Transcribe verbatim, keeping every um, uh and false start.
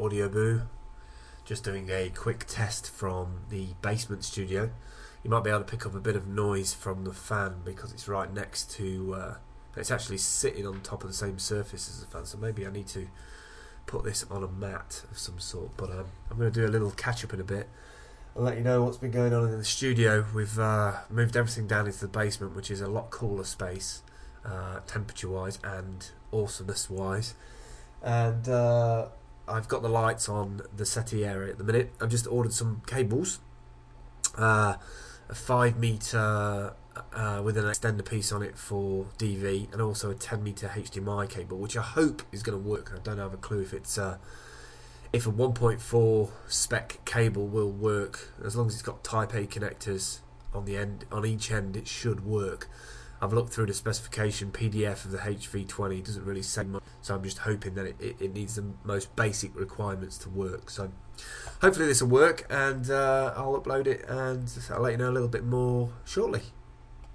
Audio Boo. Just doing a quick test from the basement studio. You might be able to pick up a bit of noise from the fan because it's right next to uh, it's actually sitting on top of the same surface as the fan, so maybe I need to put this on a mat of some sort. But um, I'm going to do a little catch up in a bit. I'll let you know what's been going on in the studio. We've uh, moved everything down into the basement, which is a lot cooler space, uh, temperature wise and awesomeness wise. And uh, I've got the lights on the settee area at the minute. I've just ordered some cables, uh, a five meter uh, with an extender piece on it for D V, and also a ten meter H D M I cable, which I hope is going to work. I don't have a clue if it's uh, if a one point four spec cable will work. As long as it's got Type A connectors on the end, on each end, it should work. I've looked through the specification P D F of the H V twenty. It doesn't really say much, so I'm just hoping that it, it, it needs the most basic requirements to work. So hopefully this will work, and uh, I'll upload it and I'll let you know a little bit more shortly.